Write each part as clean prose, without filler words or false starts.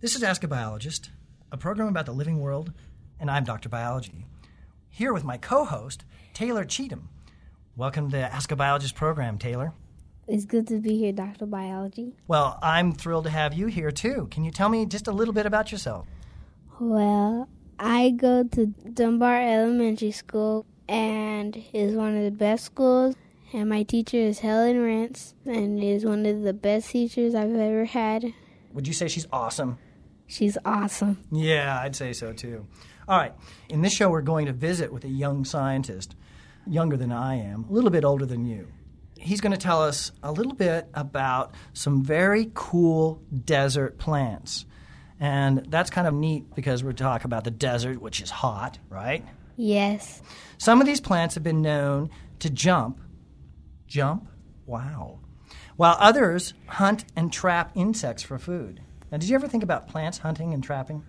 This is Ask a Biologist, a program about the living world, and I'm Dr. Biology. Here with my co-host, Taylor Cheatham. Welcome to the Ask a Biologist program, Taylor. It's good to be here, Dr. Biology. Well, I'm thrilled to have you here, too. Can you tell me just a little bit about yourself? Well, I go to Dunbar Elementary School, and it's one of the best schools. And my teacher is Helen Rance, and is one of the best teachers I've ever had. Would you say she's awesome? She's awesome. Yeah, I'd say so, too. All right. In this show, we're going to visit with a young scientist, younger than I am, a little bit older than you. He's going to tell us a little bit about some very cool desert plants. And that's kind of neat because we're talking about the desert, which is hot, right? Yes. Some of these plants have been known to jump. Jump? Wow. While others hunt and trap insects for food. Now, did you ever think about plants hunting and trapping?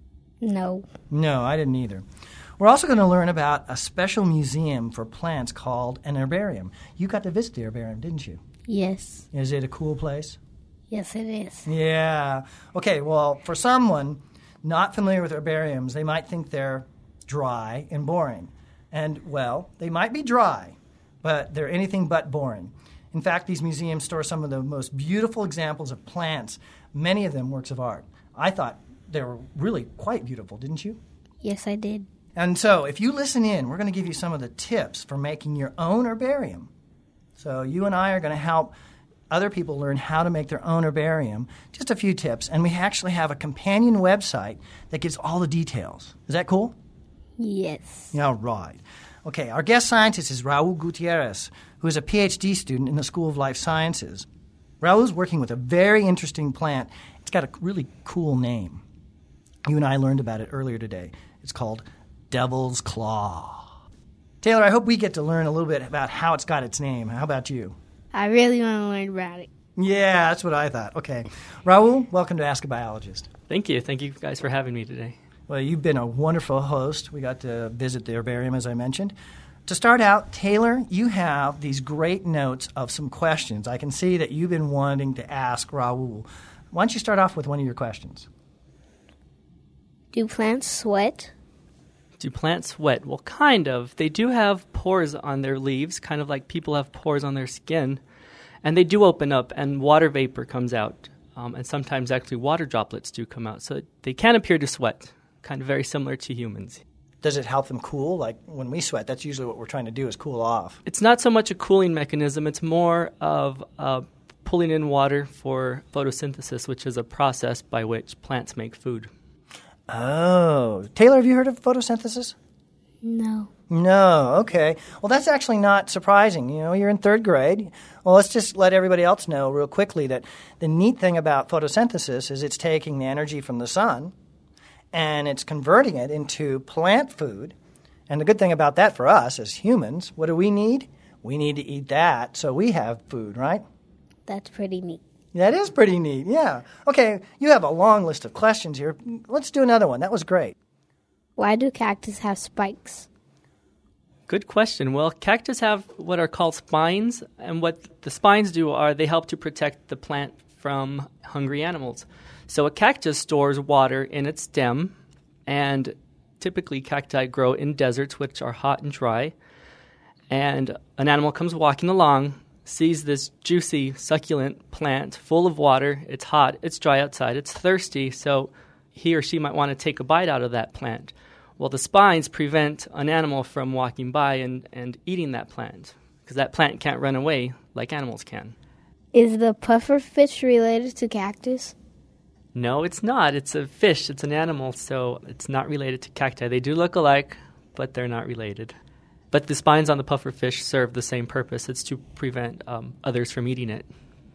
No. No, I didn't either. We're also going to learn about a special museum for plants called an herbarium. You got to visit the herbarium, didn't you? Yes. Is it a cool place? Yes, it is. Yeah. Okay, well, for someone not familiar with herbariums, they might think they're dry and boring. And, well, they might be dry, but they're anything but boring. In fact, these museums store some of the most beautiful examples of plants, many of them works of art. I thought they were really quite beautiful, didn't you? Yes, I did. And so if you listen in, we're going to give you some of the tips for making your own herbarium. So you and I are going to help other people learn how to make their own herbarium. Just a few tips. And we actually have a companion website that gives all the details. Is that cool? Yes. All right. Okay, our guest scientist is Raul Gutierrez, who is a PhD student in the School of Life Sciences. Raul's working with a very interesting plant. It's got a really cool name. You and I learned about it earlier today. It's called Devil's Claw. Taylor, I hope we get to learn a little bit about how it's got its name. How about you? I really want to learn about it. Yeah, that's what I thought. Okay. Raul, welcome to Ask a Biologist. Thank you. Thank you guys for having me today. Well, you've been a wonderful host. We got to visit the herbarium, as I mentioned. To start out, Taylor, you have these great notes of some questions. I can see that you've been wanting to ask Raul. Why don't you start off with one of your questions? Do plants sweat? Do plants sweat? Well, kind of. They do have pores on their leaves, kind of like people have pores on their skin. And they do open up, and water vapor comes out. And sometimes actually water droplets do come out. So they can appear to sweat, kind of very similar to humans. Does it help them cool? Like when we sweat, that's usually what we're trying to do is cool off. It's not so much a cooling mechanism. It's more of pulling in water for photosynthesis, which is a process by which plants make food. Oh. Taylor, have you heard of photosynthesis? No. No, okay. Well, that's actually not surprising. You know, you're in third grade. Well, let's just let everybody else know real quickly that the neat thing about photosynthesis is it's taking the energy from the sun and it's converting it into plant food. And the good thing about that for us as humans, what do we need? We need to eat that so we have food, right? That's pretty neat. That is pretty neat, yeah. Okay, you have a long list of questions here. Let's do another one. That was great. Why do cactus have spikes? Good question. Well, cactus have what are called spines, and what the spines do are they help to protect the plant from hungry animals. So a cactus stores water in its stem, and typically cacti grow in deserts, which are hot and dry. And an animal comes walking along, sees this juicy, succulent plant full of water. It's hot, it's dry outside, it's thirsty, so he or she might want to take a bite out of that plant. Well, the spines prevent an animal from walking by and eating that plant, because that plant can't run away like animals can. Is the pufferfish related to cactus? No, it's not. It's a fish. It's an animal, so it's not related to cacti. They do look alike, but they're not related. But the spines on the pufferfish serve the same purpose. It's to prevent others from eating it.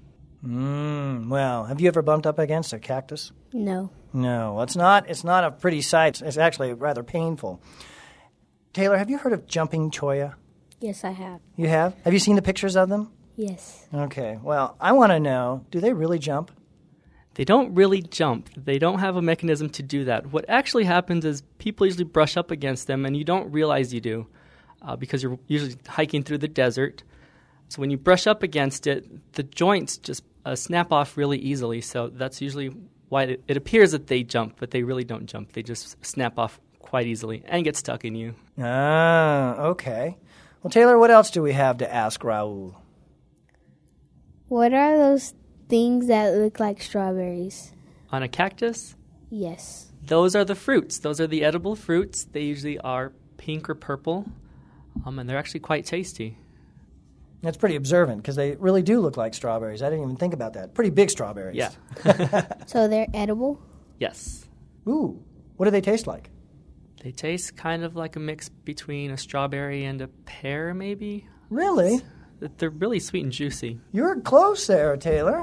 Well, have you ever bumped up against a cactus? No. No, it's not a pretty sight. It's actually rather painful. Taylor, have you heard of jumping cholla? Yes, I have. You have? Have you seen the pictures of them? Yes. Okay. Well, I want to know, do they really jump? They don't really jump. They don't have a mechanism to do that. What actually happens is people usually brush up against them, and you don't realize you do because you're usually hiking through the desert. So when you brush up against it, the joints just snap off really easily. So that's usually why it appears that they jump, but they really don't jump. They just snap off quite easily and get stuck in you. Ah, okay. Well, Taylor, what else do we have to ask Raul? What are those things that look like strawberries? On a cactus, Yes. those are the fruits. Those are the edible fruits. They usually are pink or purple, and they're actually quite tasty. That's pretty observant because they really do look like strawberries. I didn't even think about that. Pretty big strawberries. Yeah. So they're edible? Yes. Ooh, what do they taste like? They taste kind of like a mix between a strawberry and a pear, maybe. Really? They're really sweet and juicy. You're close there, Taylor.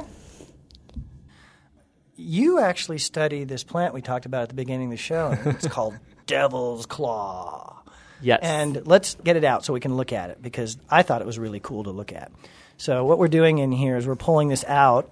You actually study this plant we talked about at the beginning of the show. It's called Devil's Claw. Yes. And let's get it out so we can look at it because I thought it was really cool to look at. So what we're doing in here is we're pulling this out.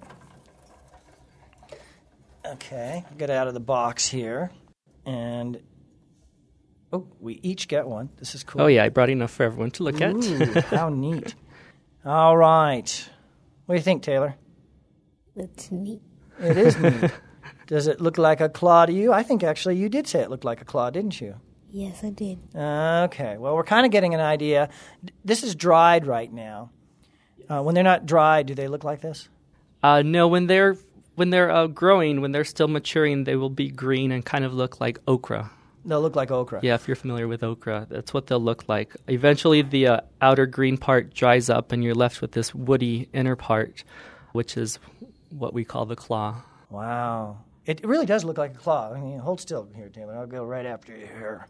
Okay, get it out of the box here. And, we each get one. This is cool. Oh, yeah, I brought enough for everyone to look at. Ooh, how neat. All right. What do you think, Taylor? That's neat. It is neat. Does it look like a claw to you? I think actually you did say it looked like a claw, didn't you? Yes, I did. Okay. Well, we're kind of getting an idea. This is dried right now. When they're not dried, do they look like this? No, when they're growing, when they're still maturing, they will be green and kind of look like okra. They'll look like okra. Yeah, if you're familiar with okra, that's what they'll look like. Eventually, the outer green part dries up, and you're left with this woody inner part, which is what we call the claw. Wow. It really does look like a claw. I mean, hold still here, Taylor. I'll go right after you here.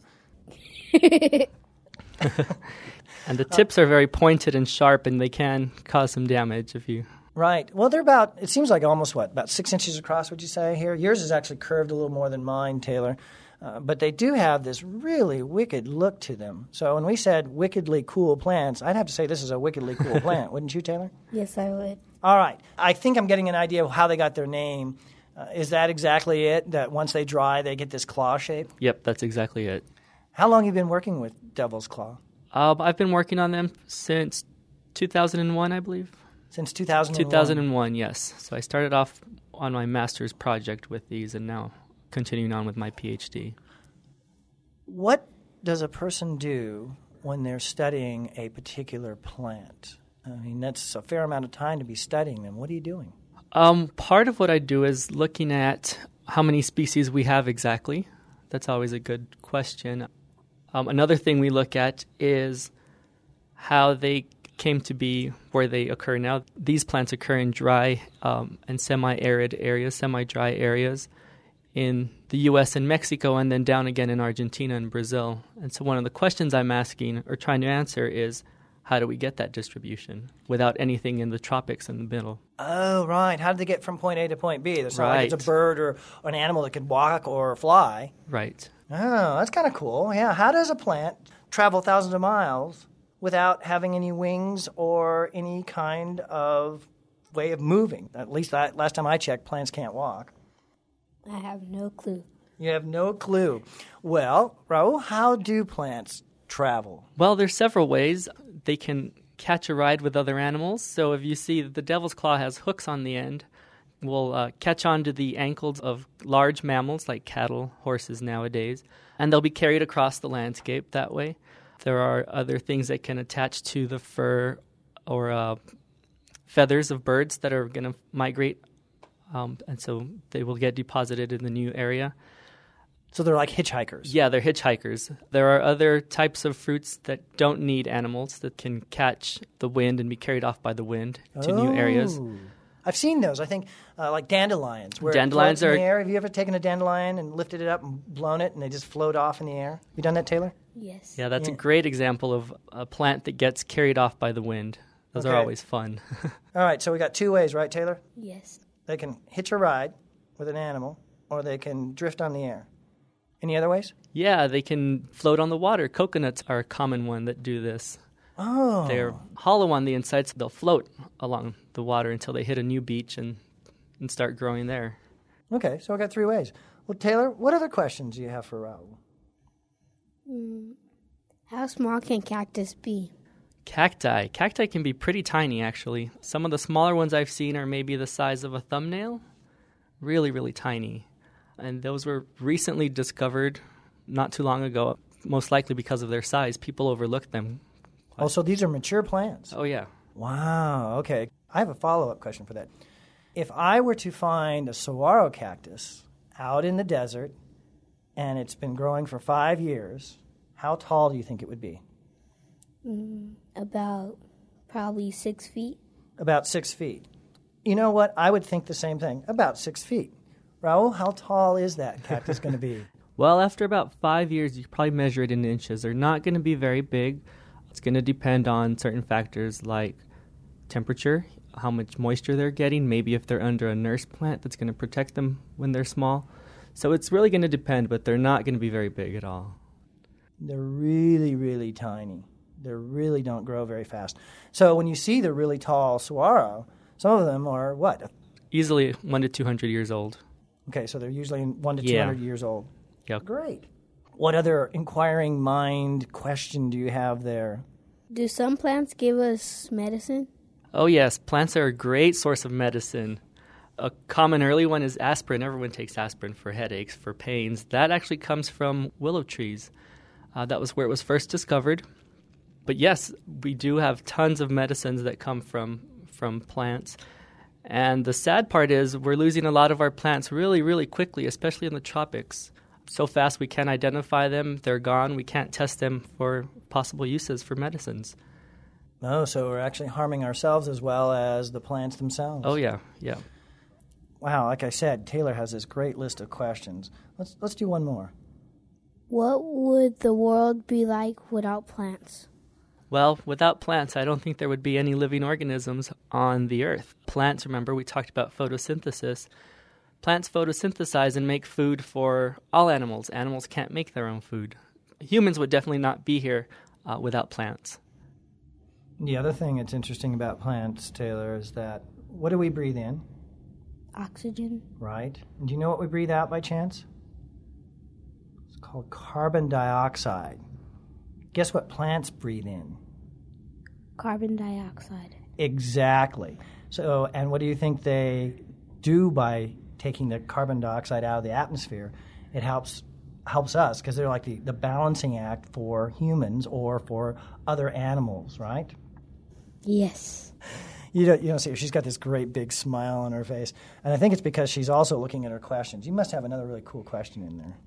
And the tips are very pointed and sharp, and they can cause some damage if you... Right. Well, they're about, it seems like almost about 6 inches across, would you say, here? Yours is actually curved a little more than mine, Taylor. But they do have this really wicked look to them. So when we said wickedly cool plants, I'd have to say this is a wickedly cool plant, wouldn't you, Taylor? Yes, I would. All right. I think I'm getting an idea of how they got their name. Is that exactly it, that once they dry, they get this claw shape? Yep, that's exactly it. How long have you been working with Devil's Claw? I've been working on them since 2001, I believe. Since 2001? 2001, yes. So I started off on my master's project with these and now continuing on with my PhD. What does a person do when they're studying a particular plant? I mean, that's a fair amount of time to be studying them. What are you doing? Part of what I do is looking at how many species we have exactly. That's always a good question. Another thing we look at is how they came to be where they occur now. These plants occur in dry and semi-arid areas, semi-dry areas in the U.S. and Mexico, and then down again in Argentina and Brazil. And so one of the questions I'm asking or trying to answer is, how do we get that distribution without anything in the tropics in the middle? Oh, right. How did they get from point A to point B? It's not Right. like it's a bird or an animal that can walk or fly. Right. Oh, that's kind of cool. Yeah. How does a plant travel thousands of miles without having any wings or any kind of way of moving? At least last time I checked, plants can't walk. I have no clue. You have no clue. Well, Raul, how do plants travel? Well, there's several ways. They can catch a ride with other animals. So if you see the devil's claw has hooks on the end, will catch onto the ankles of large mammals like cattle, horses nowadays, and they'll be carried across the landscape that way. There are other things that can attach to the fur or feathers of birds that are going to migrate, and so they will get deposited in the new area. So they're like hitchhikers. Yeah, they're hitchhikers. There are other types of fruits that don't need animals that can catch the wind and be carried off by the wind to new areas. I've seen those. I think like dandelions. Where Dandelions it floats in are- the air. Have you ever taken a dandelion and lifted it up and blown it and they just float off in the air? You done that, Taylor? Yes. Yeah, that's Yeah. a great example of a plant that gets carried off by the wind. Those are Okay. always fun. All right, so we got two ways, right, Taylor? Yes. They can hitch a ride with an animal or they can drift on the air. Any other ways? Yeah, they can float on the water. Coconuts are a common one that do this. Oh. They're hollow on the inside, so they'll float along the water until they hit a new beach and start growing there. Okay, so we got three ways. Well, Taylor, what other questions do you have for Raul? How small can cactus be? Cacti. Cacti can be pretty tiny, actually. Some of the smaller ones I've seen are maybe the size of a thumbnail. really, really tiny. And those were recently discovered not too long ago, most likely because of their size. People overlooked them. Oh, so these are mature plants? Oh, yeah. Wow, okay. I have a follow-up question for that. If I were to find a saguaro cactus out in the desert and it's been growing for 5 years, how tall do you think it would be? About probably 6 feet. About 6 feet. You know what? I would think the same thing. About 6 feet. Raul, how tall is that cactus going to be? Well, after about 5 years, you probably measure it in inches. They're not going to be very big. It's going to depend on certain factors like temperature, how much moisture they're getting, maybe if they're under a nurse plant that's going to protect them when they're small. So it's really going to depend, but they're not going to be very big at all. They're really, really tiny. They really don't grow very fast. So when you see the really tall saguaro, some of them are what? Easily 1 to 200 years old. Okay, so they're usually 1 to 200 years old. Yep. Great. What other inquiring mind question do you have there? Do some plants give us medicine? Oh, yes. Plants are a great source of medicine. A common early one is aspirin. Everyone takes aspirin for headaches, for pains. That actually comes from willow trees. That was where it was first discovered. But yes, we do have tons of medicines that come from plants. And the sad part is we're losing a lot of our plants really, really quickly, especially in the tropics. So fast we can't identify them. They're gone. We can't test them for possible uses for medicines. Oh, so we're actually harming ourselves as well as the plants themselves. Oh, yeah. Wow, like I said, Taylor has this great list of questions. Let's do one more. What would the world be like without plants? Well, without plants, I don't think there would be any living organisms on the earth. Plants, remember, we talked about photosynthesis. Plants photosynthesize and make food for all animals. Animals can't make their own food. Humans would definitely not be here without plants. The other thing that's interesting about plants, Taylor, is that what do we breathe in? Oxygen. Right. And do you know what we breathe out by chance? It's called carbon dioxide. Guess what plants breathe in? Carbon dioxide. Exactly. So, and what do you think they do by taking the carbon dioxide out of the atmosphere? It helps us because they're like the balancing act for humans or for other animals, right? Yes. You don't see her. She's got this great big smile on her face. And I think it's because she's also looking at her questions. You must have another really cool question in there.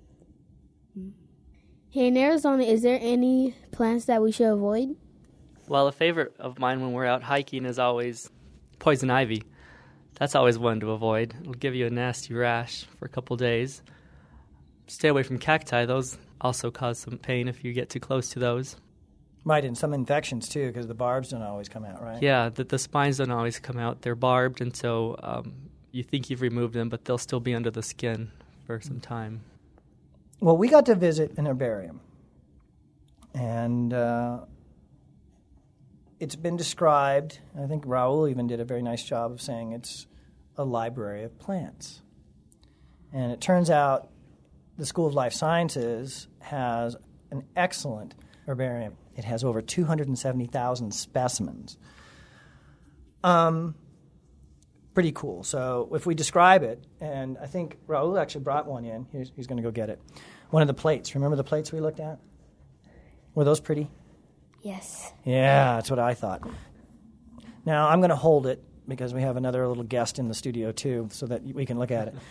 Hey, in Arizona, is there any plants that we should avoid? Well, a favorite of mine when we're out hiking is always poison ivy. That's always one to avoid. It'll give you a nasty rash for a couple days. Stay away from cacti. Those also cause some pain if you get too close to those. Right, and some infections too, because the barbs don't always come out, right? Yeah, the spines don't always come out. They're barbed, and so you think you've removed them, but they'll still be under the skin for some time. Well, we got to visit an herbarium, and it's been described, I think Raul even did a very nice job of saying it's a library of plants. And it turns out the School of Life Sciences has an excellent herbarium. It has over 270,000 specimens. Pretty cool. So if we describe it, and I think Raul actually brought one in. He's going to go get it. One of the plates. Remember the plates we looked at? Were those pretty? Yes. Yeah, that's what I thought. Now I'm going to hold it because we have another little guest in the studio too, so that we can look at it.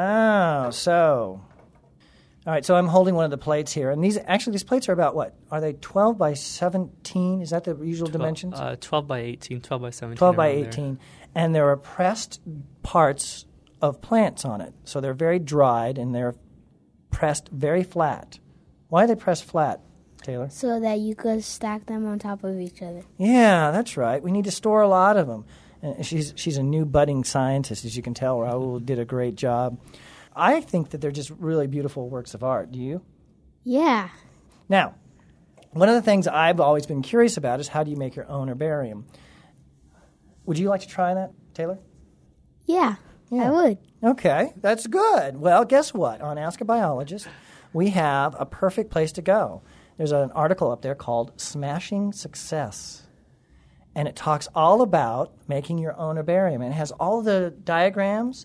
All right, so I'm holding one of the plates here, and these plates are about what? Are they 12 by 17? Is that the usual dimensions? 12 by 18, 12 by 17. 12 by 18, and there are pressed parts of plants on it, so they're very dried and they're pressed very flat. Why are they pressed flat, Taylor? So that you could stack them on top of each other. Yeah, that's right. We need to store a lot of them. And she's a new budding scientist, as you can tell. Raul did a great job. I think that they're just really beautiful works of art. Do you? Yeah. Now, one of the things I've always been curious about is how do you make your own herbarium? Would you like to try that, Taylor? Yeah, I would. Okay, that's good. Well, guess what? On Ask a Biologist, we have a perfect place to go. There's an article up there called Smashing Success. And it talks all about making your own herbarium. And it has all the diagrams,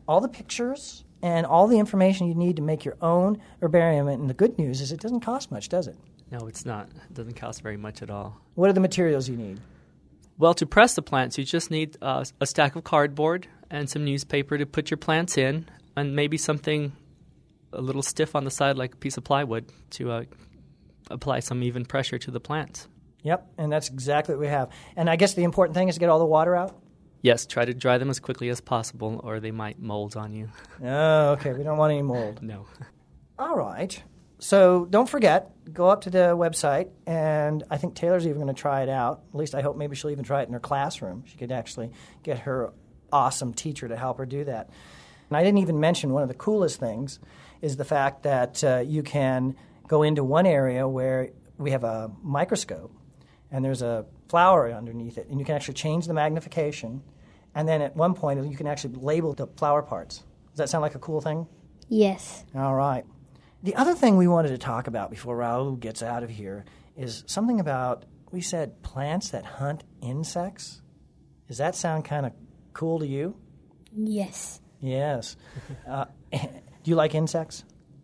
all the pictures and all the information you need to make your own herbarium. And the good news is it doesn't cost much, does it? No, it's not. It doesn't cost very much at all. What are the materials you need? Well, to press the plants, you just need a stack of cardboard and some newspaper to put your plants in, and maybe something a little stiff on the side like a piece of plywood to apply some even pressure to the plants. Yep, and that's exactly what we have. And I guess the important thing is to get all the water out? Yes, try to dry them as quickly as possible, or they might mold on you. Oh, okay. We don't want any mold. No. All right. So don't forget, go up to the website, and I think Taylor's even going to try it out. At least I hope maybe she'll even try it in her classroom. She could actually get her awesome teacher to help her do that. And I didn't even mention one of the coolest things is the fact that you can go into one area where we have a microscope, and there's a flower underneath it, and you can actually change the magnification, and then at one point you can actually label the flower parts. Does that sound like a cool thing? Yes. All right. The other thing we wanted to talk about before Raul gets out of here is something about, we said plants that hunt insects. Does that sound kind of cool to you? Yes. Yes. Do you like insects?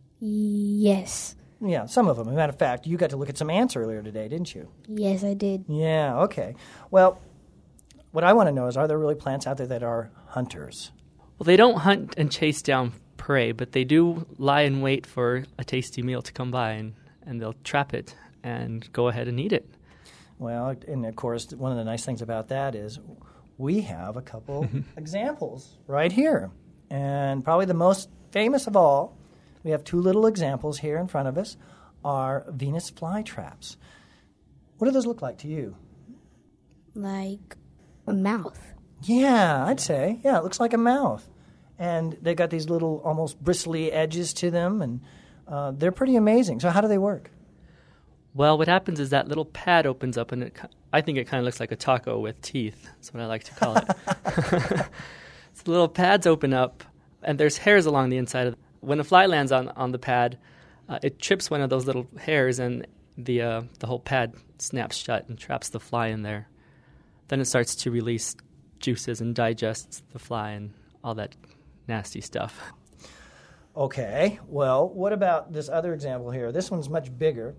Yes. Yeah, some of them. As a matter of fact, you got to look at some ants earlier today, didn't you? Yes, I did. Yeah, okay. Well, what I want to know is, are there really plants out there that are hunters? Well, they don't hunt and chase down prey, but they do lie in wait for a tasty meal to come by, and they'll trap it and go ahead and eat it. Well, and of course, one of the nice things about that is we have a couple examples right here. And probably the most famous of all, we have two little examples here in front of us, are Venus flytraps. What do those look like to you? Like a mouth. Yeah, I'd say. Yeah, it looks like a mouth. And they got these little almost bristly edges to them, and they're pretty amazing. So how do they work? Well, what happens is that little pad opens up, and I think it kind of looks like a taco with teeth. That's what I like to call it. So the little pads open up, and there's hairs along the inside of it. When a fly lands on the pad, it trips one of those little hairs, and the whole pad snaps shut and traps the fly in there. Then it starts to release juices and digests the fly and all that nasty stuff. Okay, well, what about this other example here? This one's much bigger,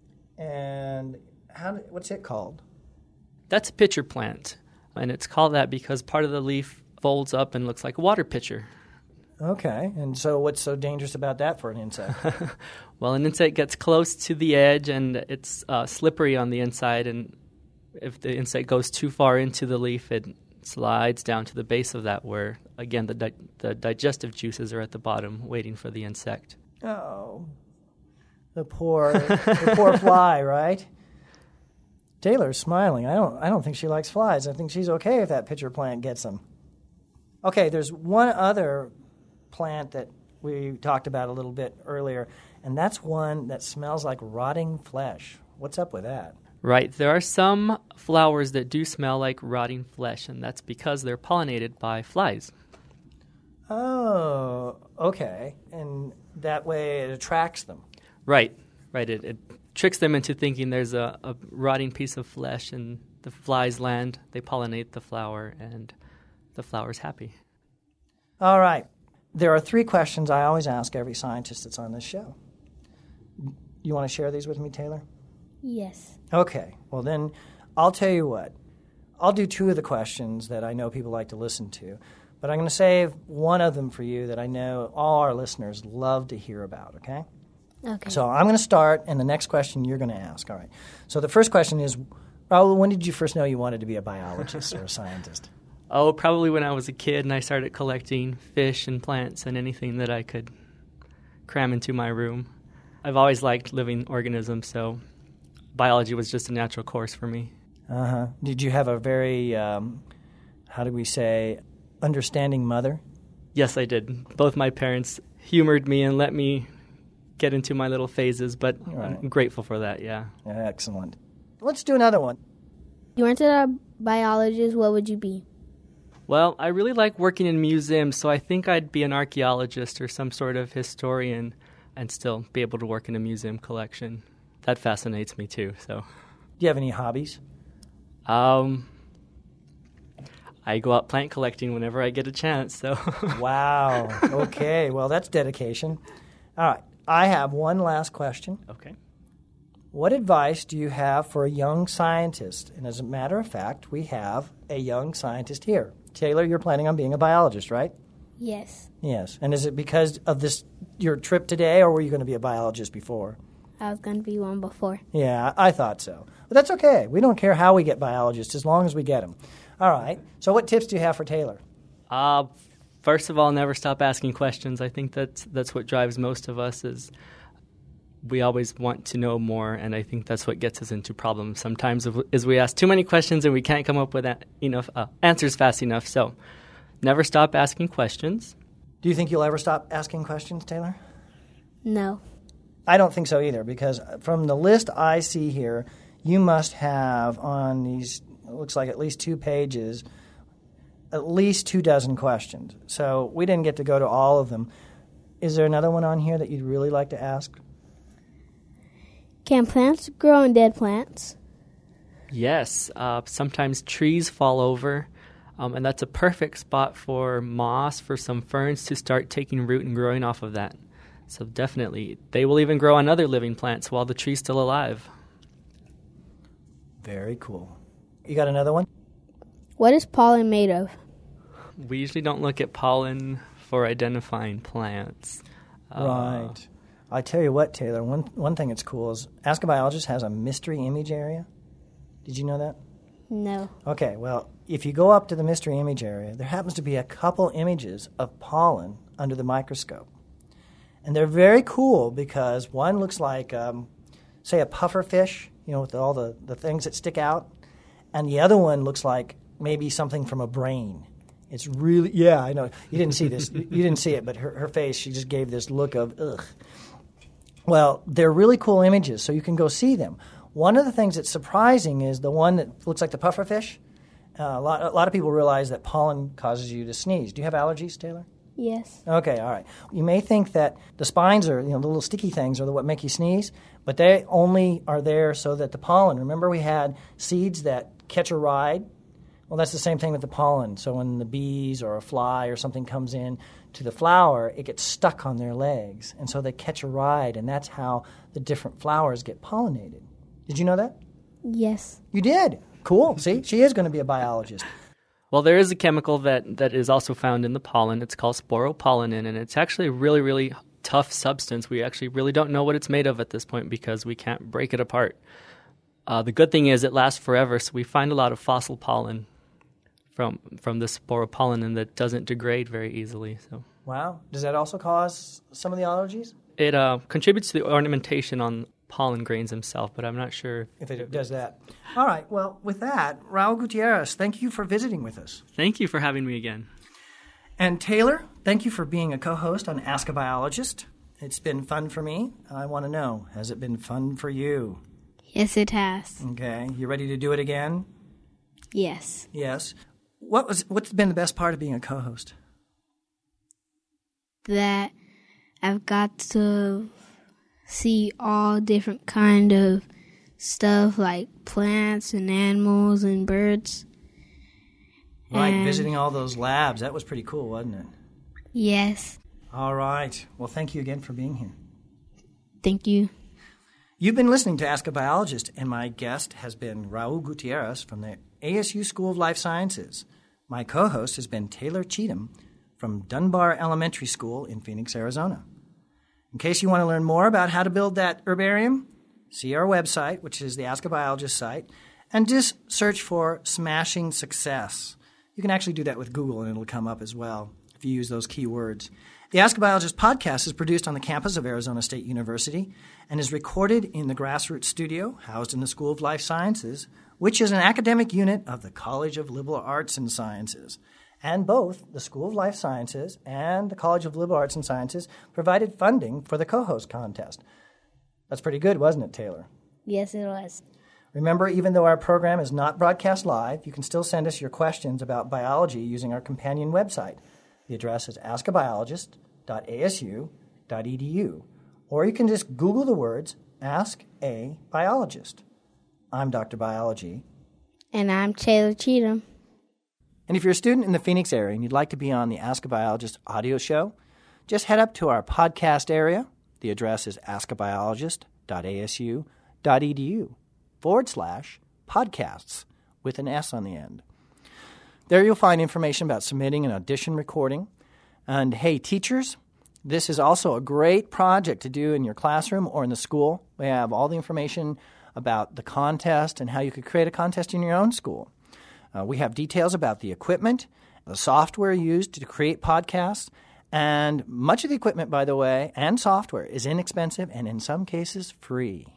and what's it called? That's a pitcher plant, and it's called that because part of the leaf folds up and looks like a water pitcher. Okay, and so what's so dangerous about that for an insect? Well, an insect gets close to the edge, and it's slippery on the inside, and if the insect goes too far into the leaf, it slides down to the base of that where, again, the digestive juices are at the bottom waiting for the insect. Oh, the poor fly, right? Taylor's smiling. I don't think she likes flies. I think she's okay if that pitcher plant gets them. Okay, there's one other plant that we talked about a little bit earlier, and that's one that smells like rotting flesh. What's up with that? Right. There are some flowers that do smell like rotting flesh, and that's because they're pollinated by flies. Oh, okay. And that way it attracts them. Right. It tricks them into thinking there's a rotting piece of flesh, and the flies land, they pollinate the flower, and the flower's happy. All right. There are 3 questions I always ask every scientist that's on this show. You want to share these with me, Taylor? Yes. Okay. Well, then I'll tell you what. I'll do 2 of the questions that I know people like to listen to, but I'm going to save one of them for you that I know all our listeners love to hear about, okay? Okay. So I'm going to start, and the next question you're going to ask. All right. So the first question is, Raul, when did you first know you wanted to be a biologist or a scientist? Oh, probably when I was a kid and I started collecting fish and plants and anything that I could cram into my room. I've always liked living organisms, so biology was just a natural course for me. Uh-huh. Did you have a very, how do we say, understanding mother? Yes, I did. Both my parents humored me and let me get into my little phases, but Right. I'm grateful for that, yeah. Excellent. Let's do another one. You weren't a biologist, what would you be? Well, I really like working in museums, so I think I'd be an archaeologist or some sort of historian and still be able to work in a museum collection. That fascinates me too. So, Do you have any hobbies? I I go out plant collecting whenever I get a chance. So Wow. Okay. Well, that's dedication. All right. I have one last question. Okay. What advice do you have for a young scientist? And as a matter of fact, we have a young scientist here. Taylor, you're planning on being a biologist, right? Yes. Yes. And is it because of your trip today, or were you going to be a biologist before? I was going to be one before. Yeah, I thought so. But that's okay. We don't care how we get biologists as long as we get them. All right. So what tips do you have for Taylor? First of all, never stop asking questions. I think that's what drives most of us is we always want to know more, and I think that's what gets us into problems sometimes is we ask too many questions and we can't come up with enough answers fast enough. So never stop asking questions. Do you think you'll ever stop asking questions, Taylor? No. I don't think so either, because from the list I see here, you must have on these, it looks like at least 2 pages, at least 24 questions. So we didn't get to go to all of them. Is there another one on here that you'd really like to ask? Can plants grow on dead plants? Yes. Sometimes trees fall over, and that's a perfect spot for moss, for some ferns to start taking root and growing off of that. So definitely, they will even grow on other living plants while the tree's still alive. Very cool. You got another one? What is pollen made of? We usually don't look at pollen for identifying plants. Right. I tell you what, Taylor, one thing that's cool is Ask a Biologist has a mystery image area. Did you know that? No. Okay, well, if you go up to the mystery image area, there happens to be a couple images of pollen under the microscope. And they're very cool because one looks like, say, a puffer fish, with all the things that stick out. And the other one looks like maybe something from a brain. It's really, yeah, I know. You didn't see this. You didn't see it, but her face, she just gave this look of, ugh. Well, they're really cool images, so you can go see them. One of the things that's surprising is the one that looks like the puffer fish. A lot of people realize that pollen causes you to sneeze. Do you have allergies, Taylor? Yes. Okay, all right. You may think that the spines are, the little sticky things are what make you sneeze, but they only are there so that the pollen, remember we had seeds that catch a ride? Well, that's the same thing with the pollen. So when the bees or a fly or something comes in to the flower, it gets stuck on their legs, and so they catch a ride, and that's how the different flowers get pollinated. Did you know that? Yes. You did? Cool. See, she is going to be a biologist. Well, there is a chemical that is also found in the pollen. It's called sporopollenin, and it's actually a really, really tough substance. We actually really don't know what it's made of at this point because we can't break it apart. The good thing is it lasts forever, so we find a lot of fossil pollen from the sporopollenin that doesn't degrade very easily. So, wow. Does that also cause some of the allergies? It contributes to the ornamentation on pollen grains themselves, but I'm not sure if it does that. All right. Well, with that, Raul Gutierrez, thank you for visiting with us. Thank you for having me again. And Taylor, thank you for being a co-host on Ask a Biologist. It's been fun for me. I want to know, has it been fun for you? Yes, it has. Okay. You ready to do it again? Yes. Yes. What's been the best part of being a co-host? That I've got to see all different kind of stuff like plants and animals and birds. Right, visiting all those labs. That was pretty cool, wasn't it? Yes. All right. Well, thank you again for being here. Thank you. You've been listening to Ask a Biologist, and my guest has been Raul Gutierrez from the ASU School of Life Sciences. My co-host has been Taylor Cheatham from Dunbar Elementary School in Phoenix, Arizona. In case you want to learn more about how to build that herbarium, see our website, which is the Ask a Biologist site, and just search for Smashing Success. You can actually do that with Google, and it'll come up as well if you use those keywords. The Ask a Biologist podcast is produced on the campus of Arizona State University and is recorded in the Grassroots Studio, housed in the School of Life Sciences, which is an academic unit of the College of Liberal Arts and Sciences. And both the School of Life Sciences and the College of Liberal Arts and Sciences provided funding for the co-host contest. That's pretty good, wasn't it, Taylor? Yes, it was. Remember, even though our program is not broadcast live, you can still send us your questions about biology using our companion website. The address is askabiologist.asu.edu, or you can just Google the words Ask a Biologist. I'm Dr. Biology. And I'm Taylor Cheatham. And if you're a student in the Phoenix area and you'd like to be on the Ask a Biologist audio show, just head up to our podcast area. The address is askabiologist.asu.edu/podcasts with an S on the end. There you'll find information about submitting an audition recording. And hey, teachers, this is also a great project to do in your classroom or in the school. We have all the information about the contest and how you could create a contest in your own school. We have details about the equipment, the software used to create podcasts, and much of the equipment, by the way, and software is inexpensive and in some cases free.